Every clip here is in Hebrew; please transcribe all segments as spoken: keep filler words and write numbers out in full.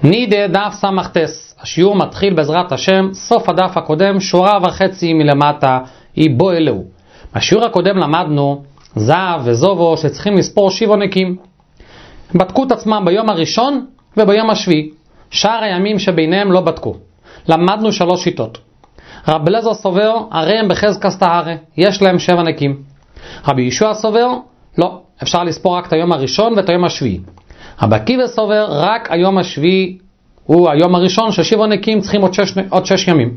נידה דף סמכתס, השיעור מתחיל בעזרת השם, סוף הדף הקודם, שורה וחצי מלמטה, היא בו אלו. בשיעור הקודם למדנו זהב וזובו שצריכים לספור שיבונקים. בדקו את עצמם ביום הראשון וביום השביעי, שאר הימים שביניהם לא בדקו. למדנו שלוש שיטות. רב אליעזר סובר, הרי הם בחזקת טהרה, יש להם שבע נקים. רבי ישוע סובר, לא, אפשר לספור רק את היום הראשון ואת היום השביעי. רבי עקיבא סובר, רק היום השביעי הוא היום הראשון ששבע נקים צריכים עוד שש, עוד שש ימים.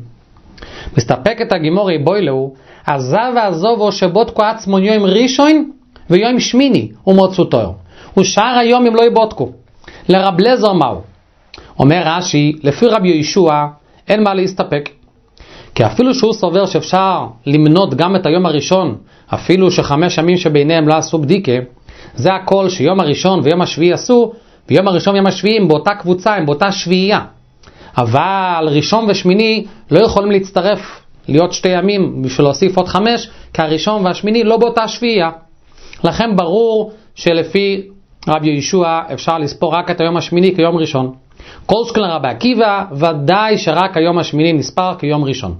מסתפקת הגימורי בוילאו, הזב והזובו שבודקו עצמו יום ראשון ויום שמיני ומוצאו תור. ושאר היום הם לא יבודקו. לרב אליעזר מהו? אומר רש"י, לפי רבי ישוע אין מה להסתפק. כי אפילו שהוא סובר שאפשר למנות גם את היום הראשון, אפילו שחמש ימים שביניהם לא עשו בדיקה, זה הכל שיום הראשון ויום השביעי עשו, ויום הראשון ויום השביעי הם באותה קבוצה, הם באותה שביעייה. אבל ראשון ושמיני לא יכולים להצטרף, להיות שתי ימים בשביל להוסיף עוד חמש, כי הראשון והשמיני לא באותה שביעייה. לכן ברור שלפי רבי ישוע אפשר לספור רק את היום השמיני כיום ראשון. כל שכן רבי עקיבא, ודאי שרק היום השמיני נספר כיום ראשון.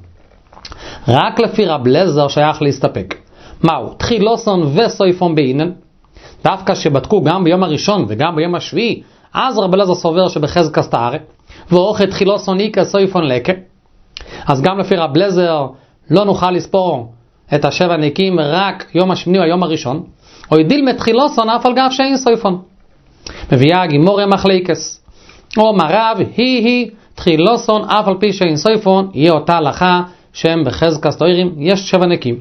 רק לפי רב אליעזר שייך להסתפק. מהו? תחילוסון וסויפון בעינן. דווקא שבדקו גם ביום הראשון וגם ביום השביעי, אז רב אליעזר סובר שבחזקת טהרה, ואוכל תחילוסון איקה סויפון לקה. אז גם לפי רב אליעזר לא נוכל לספור את השבע נקים רק יום השמיני או היום הראשון, או ידיל מתחילוסון אף על גב שאין סויפון. מביאה הגימוריה מחלקס. או מרב, היא היא, תחילוסון אף על פי שאין סויפון, יהיה אותה הלכה שהם בחזקת טהרה, יש שבע נקים.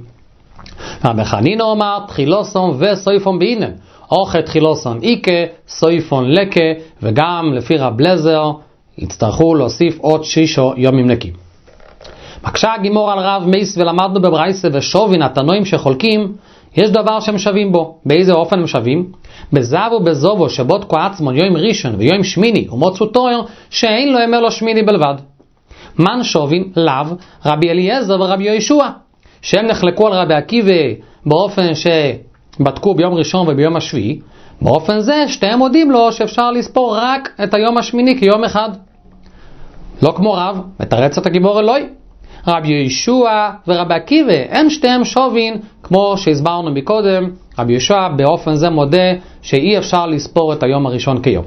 רבי חנינא אומר, תחילוסון וסויפון בעינן. אוכל תחילוסון איקה, סויפון לקה, וגם לפי רב אליעזר יצטרכו להוסיף עוד שישו יומים נקים. מקשה הגימור על רב מייס, ולמדנו בברייסה ושובין התנועים שחולקים, יש דבר שהם שווים בו. באיזה אופן הם שווים? בזב ובזובו שבודקו עצמו יום ראשון ויום שמיני ומוצאו תור, שאין לו ימי לו שמיני בלבד. מן שובין לאו רבי אליעזר ורבי ישוע, שהם נחלקו על רבי עקיבא באופן שבדקו ביום ראשון וביום השביעי. באופן זה שתיהם מודים לו שאפשר לספור רק את היום השמיני כיום אחד. לא כמו רב, מתרץ את הגיבור אלוהי. רבי ישוע ורבי עקיבא הם שתיהם שובין, כמו שהסברנו מקודם. רבי ישוע באופן זה מודה שאי אפשר לספור את היום הראשון כיום.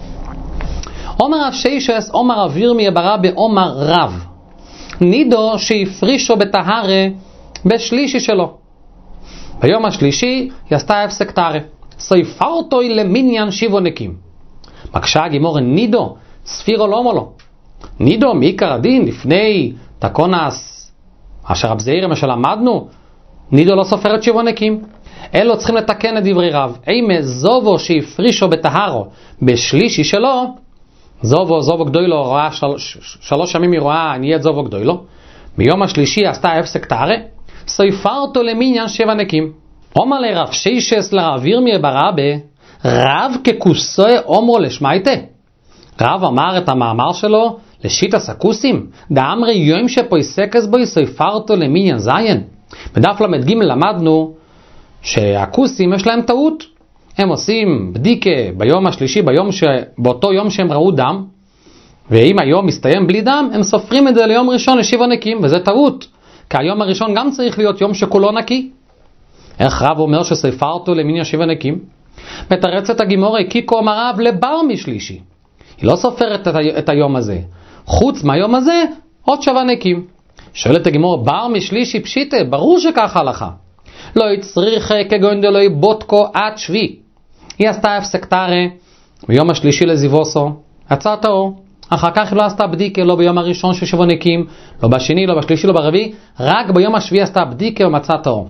אומר רב שיישס, אומר רב ירמיה ברבי, אומר רב נידו שהפרישו בטהרה בשלישי שלו. ביום השלישי יעשתה הפסק טהרה, סופרתו למניין שבע נקים. מקשה הגימור, נידו ספירו לא מולו. נידו מעיקר הדין לפני תקונס אשר רב זעירא מה שלמדנו, נידו לא סופרת שבע נקים, אלו צריכים לתקן את דברי רב. אימה זובו שהפרישו בטהרו בשלישי שלו, זובו זובו גדולו רואה של, שלוש ימים היא רואה נהיית זובו גדולו, ביום השלישי עשתה הפסק טהרה, סופרתו למניין שבע נקים. אומר לרב שיישס לרב ירמיה ברבי, רב ככוסוי אומרו לשמייטה. רב אמר את המאמר שלו לשיטה סקוסים, דאמרי יום שפויסקס בו סופרתו למניין זיין. בדף למד ג' למדנו שהכוסים יש להם טעות, הם עושים בדיקה ביום השלישי, ביום ש... באותו יום שהם ראו דם, ואם היום מסתיים בלי דם, הם סופרים את זה ליום ראשון לשבע נקים, וזה טעות, כי היום הראשון גם צריך להיות יום שכולו נקי. איך רב אומר שסופרתו למניין שבע נקים? מתרצת הגימורי, כי כה אמר רב לבר משלישי, היא לא סופרת את, ה... את היום הזה, חוץ מהיום הזה עוד שבע נקים. שואלת הגימור, בר משלישי פשיטה, ברור שככה הלכה. לא יצריך כגון דלוי בודקו עד שבי. היא עשתה הפסק טהרה ביום השלישי לזיבוסו, יצא טהור. אחר כך היא לא עשתה בדיקה, לא ביום הראשון של שבע נקים, לא בשני, לא בשלישי, לא ברביעי, רק ביום השביעי עשתה בדיקה ומצא טהור.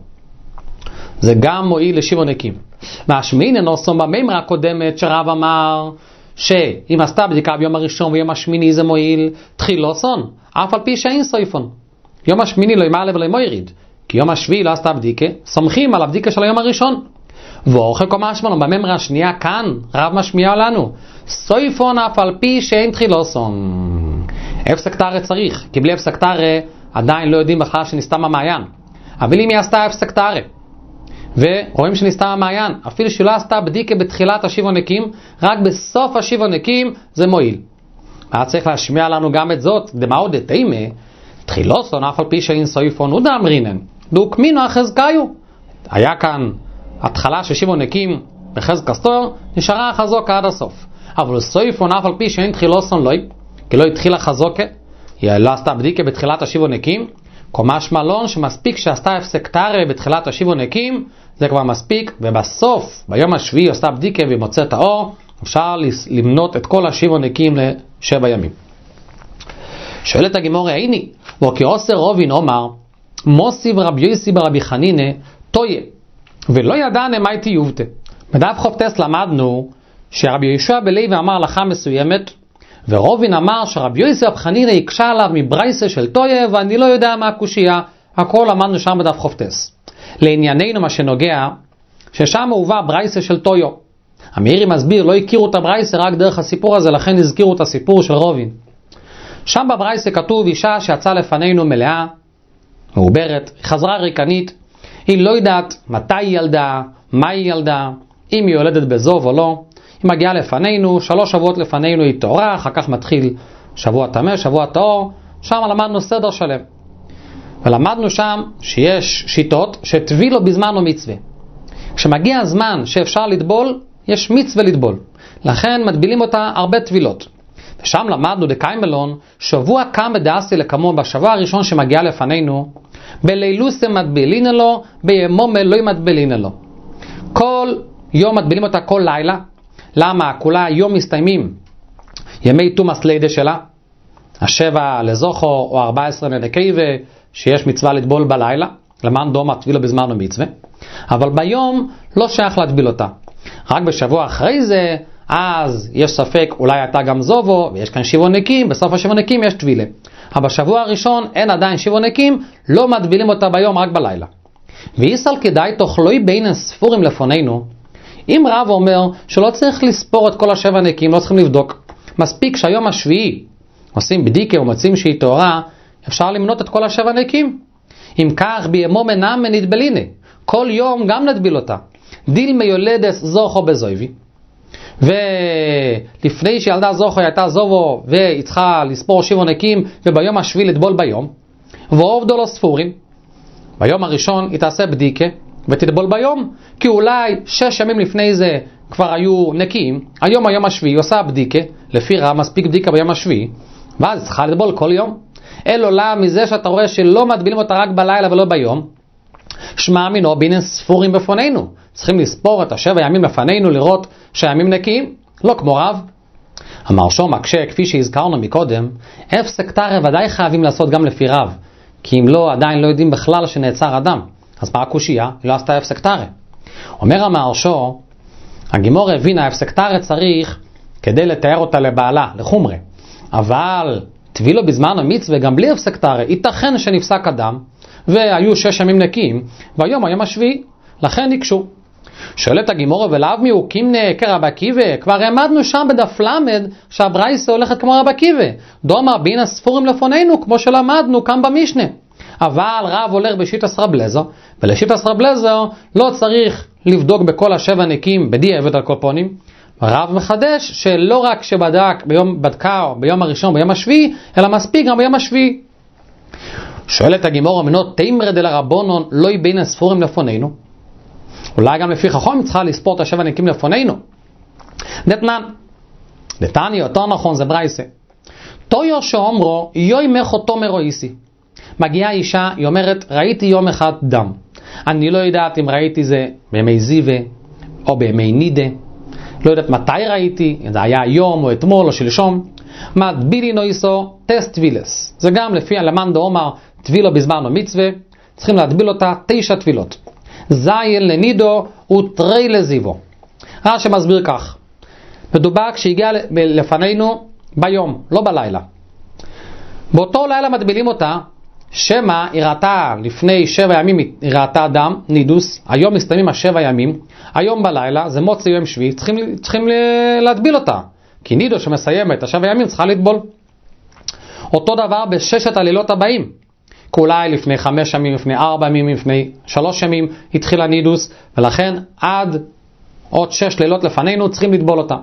זה גם מועיל לשבע נקים. והשמיני נוסום במימרה הקודמת שרב אמר שאם עשתה בדיקה ביום הראשון ויום השמיני זה מועיל, תחילוסון אף על פי שאין סויפון. יום השמיני לא ימעלה ולא יריד, כי יום השביעי לא עשתה בדיקה, סומכים על הבדיקה של היום הראשון. ואוכל כה משמענו בממרה השנייה כאן, רב משמיע לנו, סויפון אף על פי שאין תחילוסון. הפסק טהרה צריך, כי בלי הפסק טהרה עדיין לא יודעים בכלל שנסתם המעיין. אבל אם היא עשתה הפסק טהרה, ורואים שנסתם המעיין, אפילו שלא עשתה בדיקה בתחילת השבע נקים, רק בסוף השבע נקים זה מועיל. היה צריך להשמיע לנו גם את זאת, דמאו דתימה, תחילוסון אף על פי שאין סויפון הוא דאמרינן, דוקמינו החזקאיו. היה כאן התחלה של שבע נקים בחזק הסתור, נשארה החזוקה עד הסוף. אבל סויפון אף על פי שאין תחילוסון לא, כי לא התחילה חזוקה, היא לא עשתה בדיקה בתחילת השבע נקים, קומש מלון שמספיק שעשתה הפסק תרא בתחילת השבע נקים, זה כבר מספיק, ובסוף, ביום השביעי עשתה בדיקה ומוצאת האור, אפשר למנות את כל השבע נקים לשבע ימים. שואלת הגמרא, הנה, וכעושר רובין אומר, מוסיב רבי יוסי ברבי חנינא טויה, ולא ידענה מי תיובתא. בדף חופטס למדנו שרבי יהושע בלוי אמר הלכה מסוימת, ורובין אמר שרבי יוסי ברבי חנינא יקשה עליו מברייסה של טויה, ואני לא יודע מה הקושיה. הכל למדנו שם בדף חופטס. לענייננו מה שנוגע, ששם הובא ברייסה של טויו. המאירי מסביר, לא הכירו את הברייסה רק דרך הסיפור הזה, לכן הזכירו את הסיפור של רובין. שם בברייסה כתוב אישה שיצאה לפנינו מלאה, מעוברת, חזרה ריקנית, היא לא יודעת מתי היא ילדה, מה היא ילדה, אם היא יולדת בזוב או לא. היא מגיעה לפנינו, שלוש שבועות לפנינו היא תאורה, אחר כך מתחיל שבוע תמה, שבוע תאור, שם למדנו סדר שלם. ולמדנו שם שיש שיטות שטבילו בזמן או מצווה. כשמגיע הזמן שאפשר לטבול, יש מצווה לטבול. לכן מטבילים אותה הרבה טבילות. ושם למדנו דקיימלון, שבוע קם בדעשי לקמו, בשבוע הראשון שמגיע לפנינו, בלילוסה מטבילין לו, בימומה לא מטבילין לו. כל יום מטבילים אותה כל לילה. למה? כולה יום מסתיימים ימי תומאס לידה שלה, השבע לזוכו או ארבע עשרה לנקייבה, שיש מצווה לטבול בלילה, למען דומה טבילו בזמן ומצווה, אבל ביום לא שייך להטביל אותה. רק בשבוע אחרי זה, אז יש ספק, אולי הייתה גם זובו, ויש כאן שבע נקים, בסוף השבע נקים יש טבילה. אבל בשבוע הראשון אין עדיין שבע נקים, לא מטבילים אותה ביום, רק בלילה. ויסל כדאי תאכלוי בין הספורים לפנינו, אם רב אומר שלא צריך לספור את כל השבע נקים, לא צריכים לבדוק. מספיק שהיום השביעי עושים בדיקה ומוצאים שהיא תאורה, אפשר למנות את כל השבע נקים. אם כך, בימו מנם מנטבלינה, כל יום גם נטביל אותה. דיל מיולדס זוכו בזויבי. ולפני שילדה זוכו הייתה זובו והיא צריכה לספור שבע נקים, וביום השביעי לטבול ביום. ועובדו לו ספורים. ביום הראשון היא תעשה בדיקה ותטבול ביום, כי אולי שש ימים לפני זה כבר היו נקיים. היום היום השביעי עושה בדיקה, לפי רב מספיק בדיקה ביום השביעי, ואז צריכה לטבול כל יום. אל עולה מזה שאתה רואה שלא מטבילים אותה רק בלילה ולא ביום, שמע מינו בין ספורים בפנינו. צריכים לספור את השבע ימים לפנינו, לראות שהימים נקיים, לא כמו רב. המרשו מקשה, כפי שהזכרנו מקודם, הפסק תרא ודאי חייבים לעשות גם לפי רב, כי אם לא, עדיין לא יודעים בכלל שנעצר אדם. אז מה הקושיה? היא לא עשתה הפסק תרא. אומר המרשו, הגימור הבינה, הפסק תרא צריך כדי לתאר אותה לבעלה, לחומרה. אבל טבילו בזמן המצווה גם בלי הפסק תרא, ייתכן שנפסק אדם, והיו שש ימים נקיים, והיום היום השביעי, לכן נקשו. שואלת הגימור, ולאו מיוקים כרב עקיבא, כבר העמדנו שם בדף למד שהברייסה הולכת כמו רב עקיבא, דומה בין הספורים לפנינו, כמו שלמדנו כאן במשנה. אבל רב הולך בשיטת רב אליעזר, ולשיטת רב אליעזר לא צריך לבדוק בכל השבע נקים בדיעבד על כל פנים. רב מחדש שלא רק שבדק ביום בדקה ביום הראשון ביום השביעי, אלא מספיק גם ביום השביעי. שואלת הגימור, מנות תימרא דלרבנן לא בין הספורים לפנינו? אולי גם לפי חכמים צריכה לספור את השבע נקים לפנינו. דתנן, דתני יותר נכון זה ברייסה. תויו שאומרו יוי מחותו מרואיסי. מגיעה אישה, היא אומרת, ראיתי יום אחד דם. אני לא יודעת אם ראיתי זה בימי זיווה או בימי נידה. לא יודעת מתי ראיתי, אם זה היה היום או אתמול או שלשום. מטבילי נויסו טסט טבילס. זה גם לפי הלמן דאמר טבילו בזמן ומצווה, צריכים להטביל אותה תשע טבילות. זייל לנידו ותרי לזיבו. רש"י מסביר כך. מדובר כשהגיע לפנינו ביום, לא בלילה. באותו לילה מטבילים אותה, שמה היא ראתה לפני שבע ימים, היא ראתה דם, נידוס, היום מסתיימים השבע ימים, היום בלילה, זה מוצא יום שביעי, צריכים, צריכים להטביל אותה, כי נידו שמסיימת השבע ימים צריכה לטבול. אותו דבר בששת הלילות הבאים, כי אולי לפני חמש ימים, לפני ארבע ימים, לפני שלוש ימים, התחילה נידוס, ולכן עד עוד שש לילות לפנינו צריכים לטבול אותה.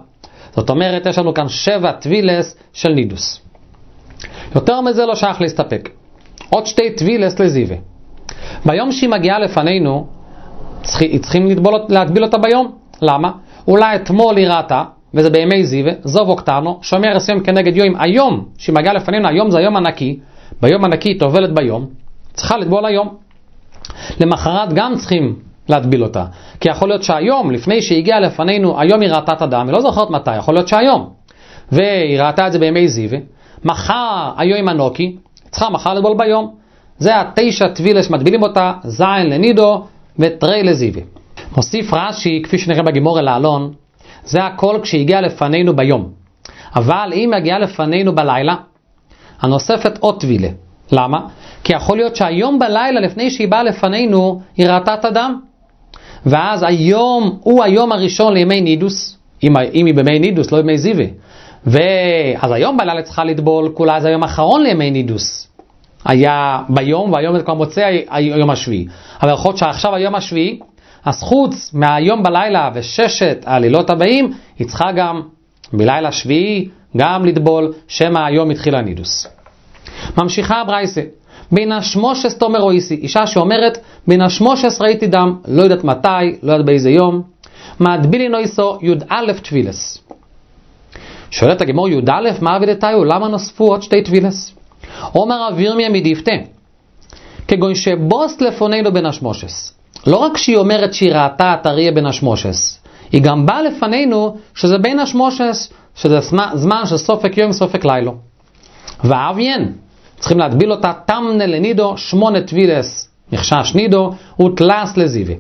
זאת אומרת, יש לנו כאן שבע טבילס של נידוס. יותר מזה לא שייך להסתפק. עוד שתי טבילס לזיווה. ביום שהיא מגיעה לפנינו, צריכים להטביל אותה ביום. למה? אולי אתמול היא ראתה, וזה בימי זיווה, זוב אוקטנו, שומר עשרים כנגד יום. היום שהיא מגיעה לפנינו, היום זה היום הנקי, ביום הנקי היא טובלת ביום, צריכה לטבול היום. למחרת גם צריכים להטביל אותה, כי יכול להיות שהיום, לפני שהיא הגיעה לפנינו, היום היא ראתה את הדם, היא לא זוכרת מתי, יכול להיות שהיום, והיא ראתה את זה בימי זיווה, מחר היום הנוקי, צריכה מחר לטבול ביום. זה התשע טבילס שמטבילים אותה, זין לנידו ותרי לזיווה. מוסיף רש"י, כפי שנראה בגימור אל העלון, זה הכל כשהגיע לפנינו ביום. אבל אם הגיעה לפנינו בלילה, הנוספת עוד טבילה. למה? כי יכול להיות שהיום בלילה, לפני שהיא באה לפנינו, היא ראתה את הדם. ואז היום הוא היום הראשון לימי נידוס, אם, אם היא בימי נידוס, לא בימי זיווה. ואז היום בלילה צריכה לטבול, כולה זה היום האחרון לימי נידוס. היה ביום, והיום זה כבר מוצא היום השביעי. אבל יכול להיות שעכשיו היום השביעי, אז חוץ מהיום בלילה וששת הלילות הבאים, היא צריכה גם בלילה שביעי גם לטבול, שמה היום התחיל הנידוס. ממשיכה הברייסה, בין השמושס תומר רויסי, אישה שאומרת, בין השמושס ראיתי דם, לא יודעת מתי, לא יודעת באיזה יום, מעדבילי נויסו יוד א' טבילס. שואלת הגמור, יוד א', מה עבדתיו? למה נוספו עוד שתי טבילס? אומר אוויר מי המדיפתה, כגון שבוס לפוננו בין השמושס. לא רק שהיא אומרת שהיא ראתה את אריה בין השמושס, היא גם באה לפנינו שזה בין השמושס, שזה זמן של סופק יום סופק לילו. ואביין, צריכים להטביל אותה תמנה לנידו, שמונה טבילס נחשש נידו, ותלס לזיווה.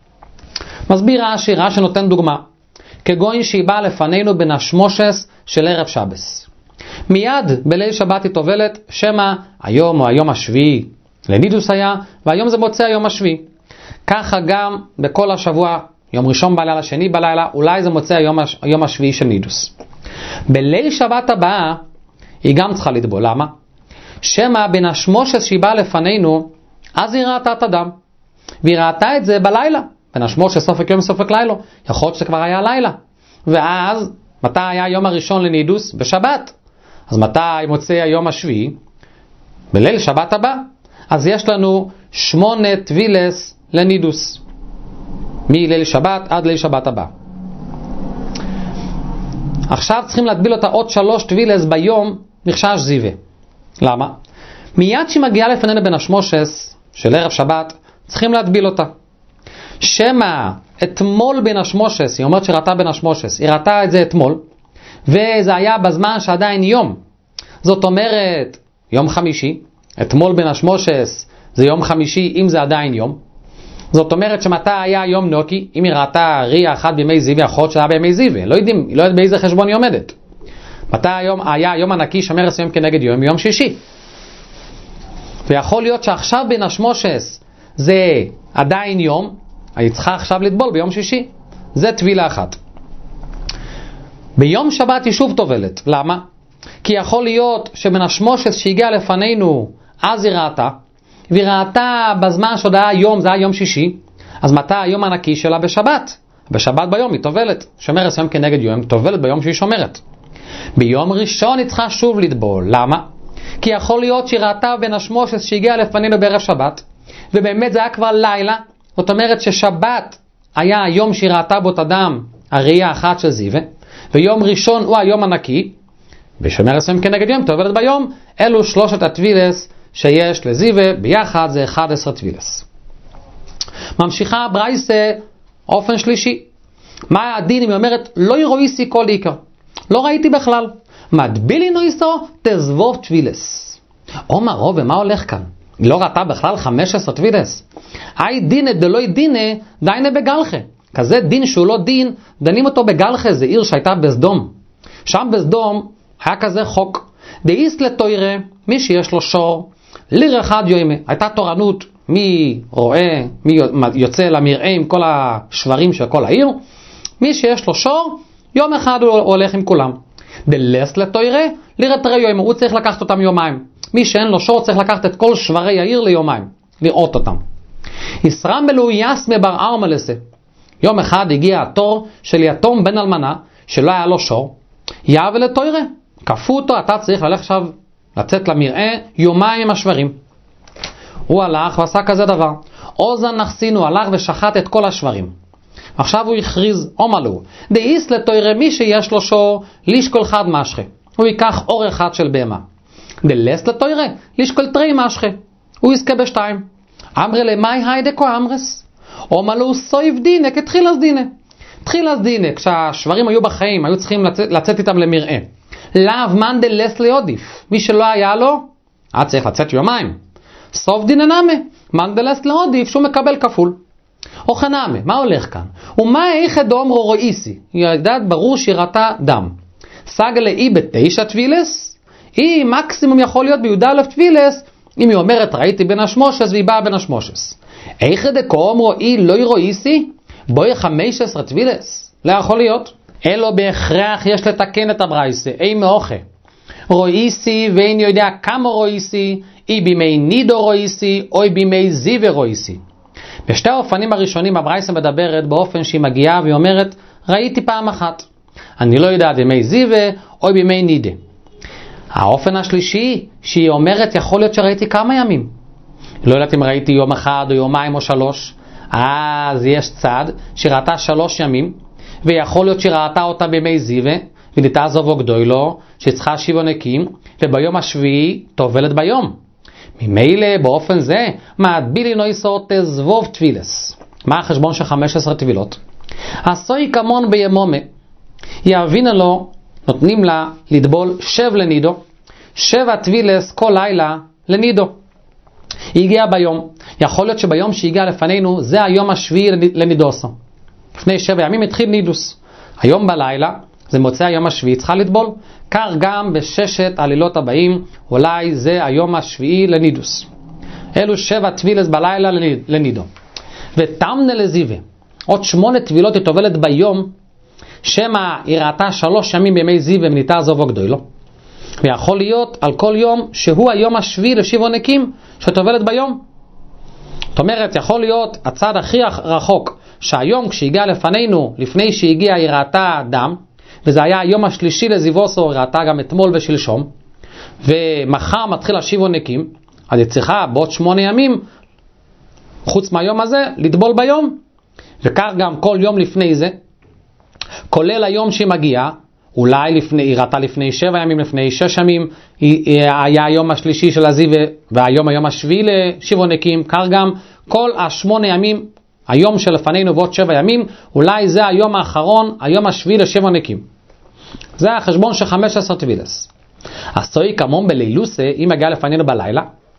מסביר רש"י, רש"י נותן דוגמה, כגון שהיא באה לפנינו בין השמושס של ערב שבס. מיד בליל שבת היא טובלת, שמה היום או היום השביעי לנידוס היה, והיום זה מוצא היום השביעי. ככה גם בכל השבוע, יום ראשון בלילה, שני בלילה, אולי זה מוצא היום, היום השביעי של נידוס. בליל שבת הבאה, היא גם צריכה לטבול. למה? שמה בין השמושס שהיא באה לפנינו, אז היא ראתה את הדם. והיא ראתה את זה בלילה. בין השמושס סופק יום סופק לילה. יכול להיות שזה כבר היה לילה. ואז, מתי היה היום הראשון לנידוס? בשבת. אז מתי מוצא היום השביעי? בליל שבת הבא. אז יש לנו שמונה טבילס לנידוס. מליל שבת עד ליל שבת הבא. עכשיו צריכים להטביל אותה עוד שלוש טבילס ביום נחשש זיווה. למה? מיד שהיא מגיעה לפנינו בין השמושס של ערב שבת, צריכים להטביל אותה. שמה אתמול בין השמושס, היא אומרת שראתה בין השמושס, היא ראתה את זה אתמול, וזה היה בזמן שעדיין יום. זאת אומרת, יום חמישי, אתמול בין השמושס זה יום חמישי, אם זה עדיין יום. זאת אומרת שמתי היה יום נוקי, אם היא ראתה ריאה אחת בימי זיווה, יכול להיות שהיה בימי זיווה, לא יודעים, לא יודעת באיזה חשבון היא עומדת. מתי היום, היה יום הנקי שמר עשרים כנגד יום, יום שישי. ויכול להיות שעכשיו בין השמושס זה עדיין יום, היא צריכה עכשיו לטבול ביום שישי. זה טבילה אחת. ביום שבת היא שוב טובלת. למה? כי יכול להיות שבין השמושס שהגיע לפנינו, אז היא ראתה, והיא ראתה בזמן שעוד היה יום, זה היה יום שישי, אז מתי היום הנקי שלה? בשבת. בשבת ביום היא טובלת. שומר עשרים כנגד יום, טובלת ביום שהיא שומרת. ביום ראשון היא צריכה שוב לטבול. למה? כי יכול להיות שהיא ראתה בין השמושס שהגיע לפנינו בערב שבת, ובאמת זה היה כבר לילה. זאת אומרת ששבת היה היום שהיא ראתה בו את הדם, הראייה האחת של זיווה, ויום ראשון הוא היום הנקי, ושומר עשרים כנגד יום טובלת ביום. אלו שלושת הטבילס שיש לזיווה, ביחד זה אחד עשר טבילס. ממשיכה ברייסה אופן שלישי. מה הדין אם היא אומרת לא ירואיסי כל עיקר, לא ראיתי בכלל, מדבילי נויסו תזבוב טבילס. אומר רוב, ומה הולך כאן? היא לא ראתה בכלל חמש עשרה טבילס. אי דינא דלוי דינא דינא בגלחה. כזה דין שהוא לא דין, דנים אותו בגלחה. זה עיר שהייתה בסדום. שם בסדום היה כזה חוק, דאיס לתוירה, מי שיש לו שור ליר אחד יוימה. הייתה תורנות, מי רואה, מי יוצא למראה עם כל השברים של כל העיר. מי שיש לו שור, יום אחד הוא הולך עם כולם. דלס לתוירה, ליר תרי יוימה, הוא צריך לקחת אותם יומיים. מי שאין לו שור צריך לקחת את כל שברי העיר ליומיים, לראות אותם. ישרם בלו יסמה בר ארמלסה. יום אחד הגיע התור של יתום בן אלמנה, שלא היה לו שור, יאו לתוירה, כפו אותו, אתה צריך ללכת עכשיו, לצאת למראה, יומיים עם השברים. הוא הלך ועשה כזה דבר. אוזן נחסינו, הלך ושחט את כל השברים. עכשיו הוא הכריז, אומלו, דאיס לתוירה, מי שיש לו שור, לישקול חד משכה. הוא ייקח אור אחד של בהמה. דלס לתוירה, לישקול תרי משכה. הוא יזכה בשתיים. אמרי למאי היידקו אמרס. אומלו סויב דינה, כתחיל אז דינה. תחיל אז דינה, כשהשברים היו בחיים, היו צריכים לצאת, לצאת איתם למראה. לאו מן דלס לעודיף. מי שלא היה לו, היה צריך לצאת יומיים. סוף דינא נמי, מן דלס לעודיף, שהוא מקבל כפול. או חנמי, מה הולך כאן? ומה איכא דאמרו רואיסי? יודעת ברור שירתה דם. סגה לאי בתשע טבילס? היא מקסימום יכול להיות בי"א טבילס, אם היא אומרת ראיתי בין השמושס והיא באה בין השמושס. איכא דאמרו אי לא רואיסי? בואי חמש עשרה טבילס. לא יכול להיות. אלו בהכרח יש לתקן את הברייסה. אי מאוכה. רואיסי ואין יודע כמה רואיסי, אי בימי נידו רואיסי, או בימי זיווה רואיסי. בשתי האופנים הראשונים הברייסה מדברת באופן שהיא מגיעה והיא אומרת, ראיתי פעם אחת. אני לא יודעת בימי זיווה או בימי נידה. האופן השלישי שהיא אומרת, יכול להיות שראיתי כמה ימים. לא יודעת אם ראיתי יום אחד או יומיים או שלוש. אז יש צד שראתה שלוש ימים, ויכול להיות שראתה אותה בימי זיווה, וניתה זובו גדולו, שצריכה שבעה נקים, וביום השביעי תובלת ביום. ממילא באופן זה, מעדבילי נויסות זבוב טבילס. מה החשבון של חמש עשרה טבילות? עשוי כמון בימומה. יאבינה לו, נותנים לה לדבול שב לנידו, שבע טבילס כל לילה לנידו. היא הגיעה ביום. יכול להיות שביום שהגיעה לפנינו, זה היום השביעי לנידוסו. לפני שבע ימים התחיל נידוס. היום בלילה, זה מוצא היום השביעי, צריכה לטבול. כך גם בששת עלילות הבאים, אולי זה היום השביעי לנידוס. אלו שבע טבילס בלילה לנידו. ותמנה לזיווה. עוד שמונה טבילות היא טובלת ביום, שמה היא ראתה שלוש ימים בימי זיווה וניתה זובו גדולו. ויכול להיות על כל יום שהוא היום השביעי לשבעה נקים שטובלת ביום. זאת אומרת, יכול להיות הצד הכי רחוק, שהיום כשהגיע לפנינו, לפני שהגיע היא ראתה דם, וזה היה היום השלישי לזיווסו, היא ראתה גם אתמול ושלשום, ומחר מתחיל השבעה נקים, אז היא צריכה בעוד שמונה ימים, חוץ מהיום הזה, לטבול ביום. וכך גם כל יום לפני זה, כולל היום שהיא מגיעה, אולי לפני, היא ראתה לפני שבע ימים, לפני שש ימים, היה היום השלישי של הזיווה, והיום היום השביעי לשבעה נקים, כך גם כל השמונה ימים, היום שלפנינו ועוד שבע ימים, אולי זה היום האחרון, היום השביעי לשבע נקים. זה החשבון של חמש עשרה טבילס. עשוי כמון בלילוסה, אם מגיע לפנינו בלילה,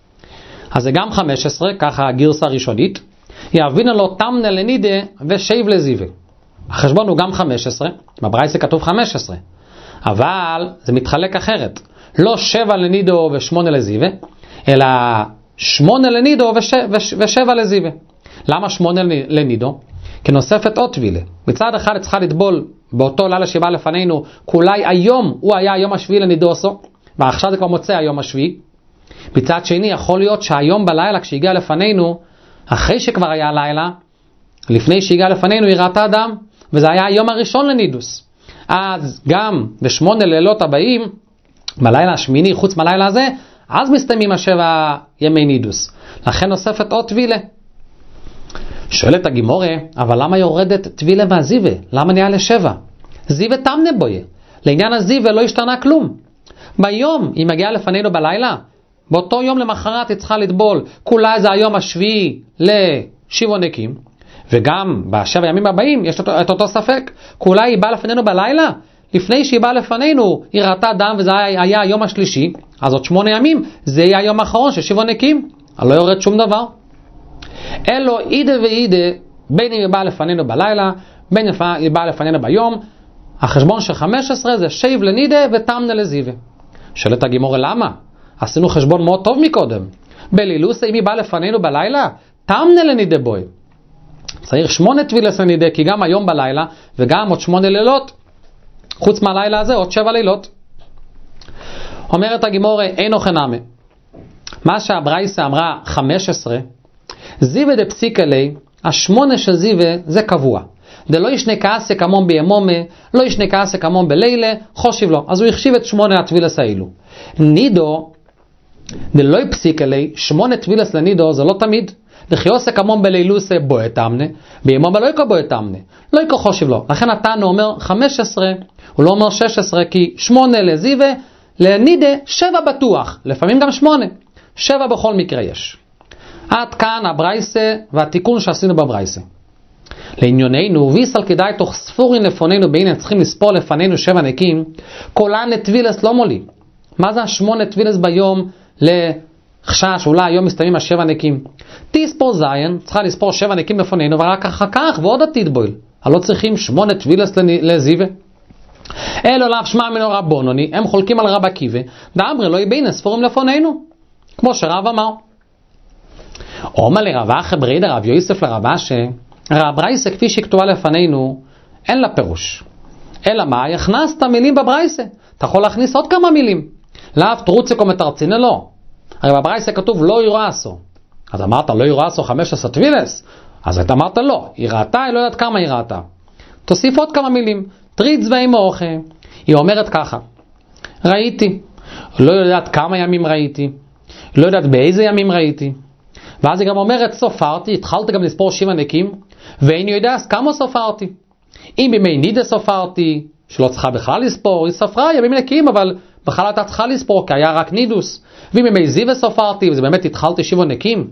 אז זה גם חמש עשרה, ככה הגרסה הראשונית, יאבינה לו תמנה לנידה ושייב לזיווה. החשבון הוא גם חמש עשרה, בברייסה כתוב חמש עשרה, אבל זה מתחלק אחרת. לא שבע לנידו ושמונה לזיווה, אלא שמונה לנידו וש... וש... ושבע לזיווה. למה שמונה לנידו? כי נוספת עוד טבילה. מצד אחד צריכה לטבול באותו לילה שבא לפנינו, כולי היום הוא היה היום השביעי לנידוסו, ועכשיו זה כבר מוצא היום השביעי. מצד שני יכול להיות שהיום בלילה כשהגיע לפנינו, אחרי שכבר היה לילה, לפני שהגיע לפנינו היא ראתה דם, וזה היה היום הראשון לנידוס. אז גם בשמונה לילות הבאים, בלילה השמיני, חוץ מהלילה הזה, אז מסתיימים השבע ימי נידוס. לכן נוספת עוד טבילה. שואלת הגימורה, אבל למה יורדת טבילה מהזיווה? למה נהיה לשבע? זיווה תמנה בויה. לעניין הזיווה לא השתנה כלום. ביום, היא מגיעה לפנינו בלילה, באותו יום למחרת היא צריכה לטבול, כולה זה היום השביעי לשבעה נקים, וגם בשבע ימים הבאים יש את אותו ספק, כולה היא באה לפנינו בלילה, לפני שהיא באה לפנינו היא ראתה דם וזה היה היום השלישי, אז עוד שמונה ימים זה יהיה היום האחרון של שבעה נקים, לא יורד שום דבר. אלו אידה ואידה, בין אם היא באה לפנינו בלילה, בין אם היא באה לפנינו ביום, החשבון של חמש עשרה זה שייב לנידה ותמנה לזיווה. שואלת הגימורה למה? עשינו חשבון מאוד טוב מקודם. בלילוסה אם היא באה לפנינו בלילה, תמנה לנידה בוי. צריך שמונה טבילס לנידה, כי גם היום בלילה, וגם עוד שמונה לילות, חוץ מהלילה הזה עוד שבע לילות. אומרת הגימורה, אין אוכנמה. מה שהברייסה אמרה חמש עשרה, זיווה דפסיק אלי, השמונה של זיווה זה קבוע. דלא ישנה כעסק המון בימומה, לא ישנה כעסק המון בלילה, חושיב לו. אז הוא החשיב את שמונה הטבילס האלו. נידו, דלא יפסיק אלי, שמונה טבילס לנידו זה לא תמיד. דחיוסק המון בלילוס בועט אמנה, בימומה לא יקו בועט אמנה, לא יקו חושיב לו. לכן התנו אומר חמש עשרה, הוא לא אומר שש עשרה, כי שמונה לזיווה, לנידה שבע בטוח, לפעמים גם שמונה. שבע בכל מקרה יש. עד כאן הברייסה והתיקון שעשינו בברייסה. לענייננו, ויסל כדאי תוך ספורין לפנינו, בעניין צריכים לספור לפנינו שבע נקים, כולן טבילס לא מולי. מה זה השמונה טבילס ביום לחשש, אולי היום מסתיימים השבע נקים? תספור זיין, צריכה לספור שבע נקים לפנינו, ורק אחר כך ועוד התתבויל. הלא צריכים שמונה טבילס לזיווה. אלו לאו שמע מנו רבונוני, הם חולקים על רב עקיבא, דאמרי לא יבין ספורים לפנינו, כמו שרב אמר. אומר לרב אחי ברידה רב יוסף לרב אשי, הרב ברייסה כפי שכתובה לפנינו, אין לה פירוש. אלא מה? הכנסת מילים בברייסה. אתה יכול להכניס עוד כמה מילים. לאו תרוצקו מתרצינה לא. הרי בברייסה כתוב לא ירעסו. אז אמרת לא ירעסו חמש עשרה טבילס? אז אתה אמרת לא. היא ראתה, היא לא יודעת כמה היא ראתה. תוסיף עוד כמה מילים. טריד צבאי מוחה. היא אומרת ככה. ראיתי. לא יודעת כמה ימים ראיתי. לא יודעת באיזה ימים ראיתי. ואז היא גם אומרת, סופרתי, התחלתי גם לספור שבע נקים, ואין יודע כמה סופרתי. אם בימי נידה סופרתי, שלא צריכה בכלל לספור, היא ספרה ימים נקים, אבל בכלל אתה צריכה לספור, כי היה רק נידוס. ואם בימי זיווה סופרתי, וזה באמת התחלתי שבע נקים,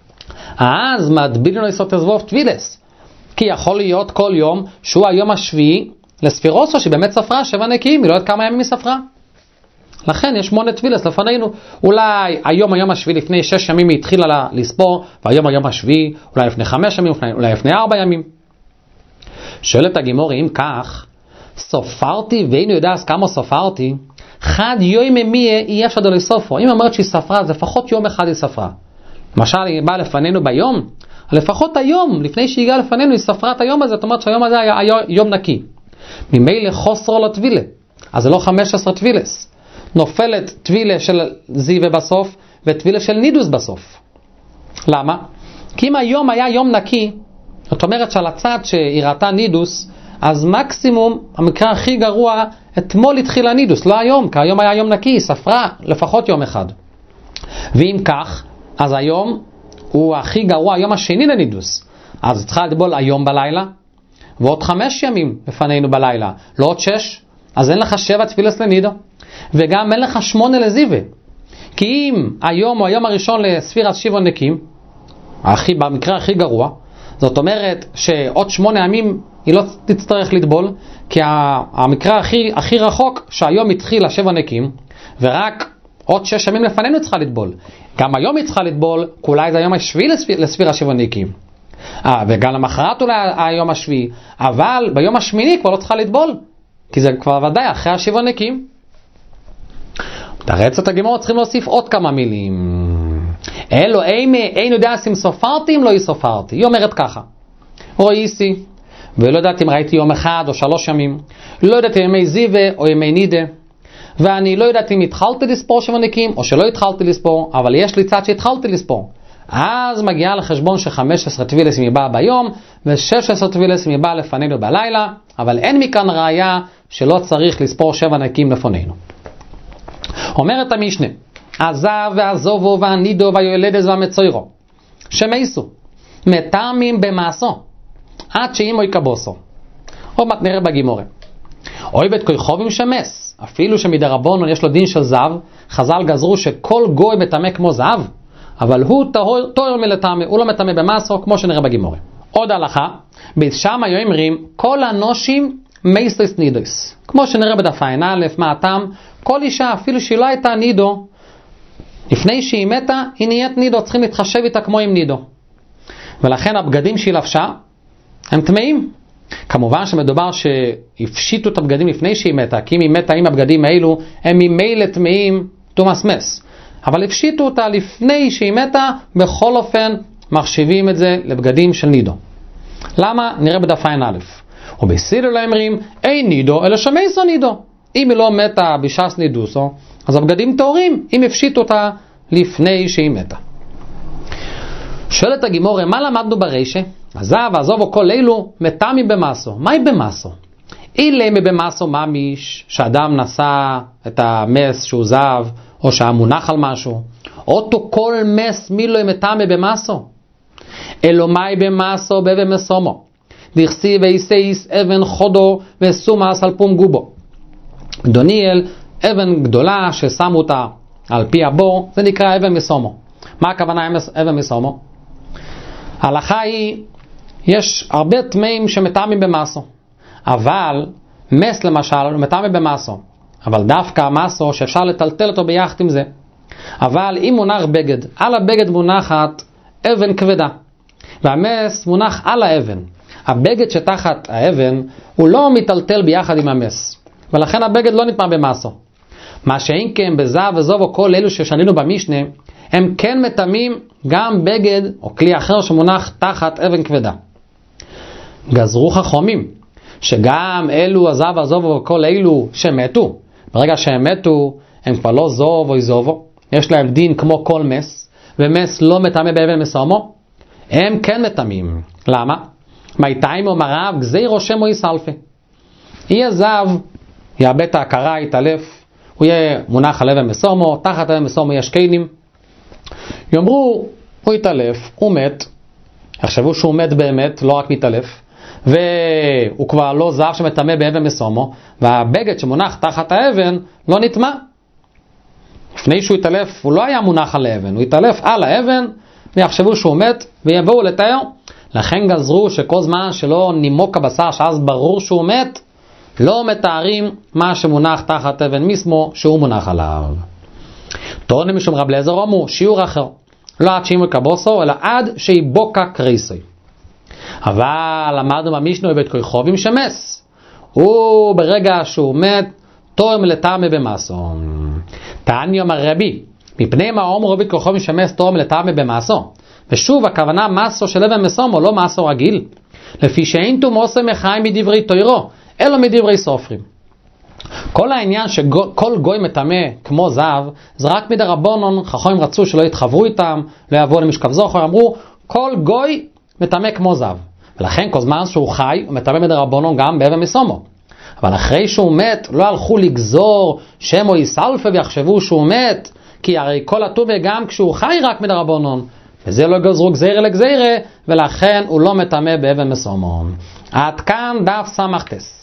אז מדבילים לו לסות הזבוב טבילס. כי יכול להיות כל יום, שהוא היום השביעי, לספירוסו, שבאמת ספרה שבע נקים, היא לא יודעת כמה ימים היא ספרה. לכן יש שמונה טבילס לפנינו. אולי היום היום השביעי לפני שש ימים היא התחילה לספור, והיום היום השביעי אולי לפני חמש ימים, אולי לפני ארבע ימים. שואלת הגימורי, אם כך, סופרתי ואינו יודע אז כמה סופרתי, חד יום ממי יהיה אפשר דו לסופו. אם אומרת שהיא ספרה, אז לפחות יום אחד היא ספרה. למשל, היא באה לפנינו ביום, לפחות היום, לפני שהיא הגיעה לפנינו, היא ספרה את היום הזה, זאת אומרת שהיום הזה היה יום נקי. ממילא חוסרו לו טבילה, אז זה לא חמש עשרה טבילס. נופלת טבילה של זיווה בסוף, וטבילה של נידוס בסוף. למה? כי אם היום היה יום נקי, זאת אומרת שעל הצד שהיא ראתה נידוס, אז מקסימום, המקרה הכי גרוע, אתמול התחיל הנידוס, לא היום, כי היום היה יום נקי, ספרה לפחות יום אחד. ואם כך, אז היום הוא הכי גרוע, היום השני לנידוס. אז צריכה לדבול היום בלילה, ועוד חמש ימים לפנינו בלילה, לא עוד שש, אז אין לך שבע תפילס לנידו. וגם אין לך שמונה לזיווה. כי אם היום הוא היום הראשון לספירת שבע נקים, הכי, במקרה הכי גרוע, זאת אומרת שעוד שמונה ימים היא לא תצטרך לטבול, כי המקרה הכי, הכי רחוק שהיום התחיל השבע נקים, ורק עוד שש ימים לפנינו צריכה לטבול. גם היום היא צריכה לטבול, אולי זה היום השביעי לספירת שבע נקים. אה, וגם למחרת אולי היום השביעי, אבל ביום השמיני כבר לא צריכה לטבול, כי זה כבר ודאי אחרי השבע נקים. תרצת הגימור צריכים להוסיף עוד כמה מילים. אלו, אין יודע אם סופרתי אם לא סופרתי. היא אומרת ככה. רואיסי, ולא יודעת אם ראיתי יום אחד או שלוש ימים. לא יודעת אם ימי זיווה או ימי נידה. ואני לא יודעת אם התחלתי לספור שבע נקים או שלא התחלתי לספור, אבל יש לי צד שהתחלתי לספור. אז מגיעה לחשבון ש-חמש עשרה טבילס היא באה ביום, ו-שש עשרה טבילס היא באה לפנינו בלילה, אבל אין מכאן ראיה שלא צריך לספור שבע נקים לפנינו. אומרת המשנה, עזב ועזובו והנידו והיולדס והמצוירו, שמייסו, מטעמים במעשו, עד שאימו יקבוסו. עוד מעט נראה בגימורה. אוי בית כויכובים שמס, אפילו שמדרבנן יש לו דין של זהב, חז"ל גזרו שכל גוי מטמא כמו זהב, אבל הוא תואר מלטמא, הוא לא מטמא במעשו, כמו שנראה בגימורה. עוד הלכה, בשם היו אומרים, כל הנושים מייסוס נידוס. כמו שנראה בדף עין א', מה הטעם? כל אישה, אפילו שהיא לא הייתה נידו, לפני שהיא מתה, היא נהיית נידו, צריכים להתחשב איתה כמו עם נידו. ולכן הבגדים שהיא לבשה, הם טמאים. כמובן שמדובר שהפשיטו את הבגדים לפני שהיא מתה, כי אם היא מתה עם הבגדים האלו, הם ממילא טמאים תומאס מס. אבל הפשיטו אותה לפני שהיא מתה, בכל אופן מחשיבים את זה לבגדים של נידו. למה? נראה בדף עין א'. ובסידר לא אומרים, אין נידו, אלא שמייסו נידו. אם היא לא מתה בשס נידוסו, אז הבגדים תאורים, אם הפשיטו אותה לפני שהיא מתה. שואלת הגימורה, מה למדנו ברשע? הזהב והזובו כל אלו מטעמים במסו. מהי במסו? אילה מבמסו ממיש, שאדם נשא את המס שהוא זהב, או שהיה מונח על משהו. אותו כל מס מילוי מטעמי במסו. אלומי במסו באבן מסומו. דכסי ואיסאיס אבן חודו וסומס על פום גובו. דוניאל, אבן גדולה ששמו אותה על פי הבור, זה נקרא אבן מסומו. מה הכוונה אבן מסומו? ההלכה היא, יש הרבה תמאים שמטעמים במסו. אבל מס למשל מטעמי במסו. אבל דווקא המסו שאפשר לטלטל אותו ביחד עם זה. אבל אם מונח בגד, על הבגד מונחת אבן כבדה. והמס מונח על האבן. הבגד שתחת האבן הוא לא מטלטל ביחד עם המס. ולכן הבגד לא נטמע במסו. מה שאין כן בזהב וזובו כל אלו ששנינו במשנה, הם כן מטמאים גם בגד או כלי אחר שמונח תחת אבן כבדה. גזרו חכמים, שגם אלו הזהב והזובו וכל אלו שמתו, ברגע שהם מתו, הם כבר לא זוב או זובו, יש להם דין כמו כל מס, ומס לא מטמא באבן מסומו, הם כן מטמאים. למה? מייתיים או מרב גזי רושם או יסלפה. יהיה זהב, יאבד את ההכרה, יתעלף, הוא יהיה מונח על אבן מסומו, תחת אבן מסומו יש קיינים. יאמרו, הוא יתעלף, הוא מת, יחשבו שהוא מת באמת, לא רק מתעלף, והוא כבר לא זהב שמטמא באבן מסומו, והבגד שמונח תחת האבן לא נטמא. לפני שהוא יתעלף, הוא לא היה מונח על האבן, הוא יתעלף על האבן, ויחשבו שהוא מת, ויבואו לתאר. לכן גזרו שכל זמן שלא נימוק הבשר, שאז ברור שהוא מת, לא מתארים מה שמונח תחת אבן מסמו, שהוא מונח עליו. תורנים משום רב אליעזר אומרו, שיעור אחר, לא עד שימו קבוסו, אלא עד שיבוקע קריסוי. אבל למדנו במשנה בבית כוכבים שמס, הוא ברגע שהוא מת, תורם לטעמי במסו. תעני אומר רבי, מפני מה אומרו בבית כוכבים שמס תורם לטעמי במסו? ושוב, הכוונה מסו של אבן מסומו, לא מסו רגיל. לפי שאין תומוסה מחיים מדברי תוירו, אלא מדברי סופרים. כל העניין שכל גוי מטמא כמו זהב, זה רק מדרבנן, חכמים רצו שלא יתחברו איתם, לא יבואו למשכב זוכר, אמרו, כל גוי מטמא כמו זהב. ולכן כל זמן שהוא חי, הוא מטמא מדרבנן גם באבן מסומו. אבל אחרי שהוא מת, לא הלכו לגזור שמו יסלפה ויחשבו שהוא מת, כי הרי כל הטומאה גם כשהוא חי רק מדרבנן. וזה לא גזרו גזירה לגזירה, ולכן הוא לא מטמא באבן מסומו. עד כאן דף סמכתס.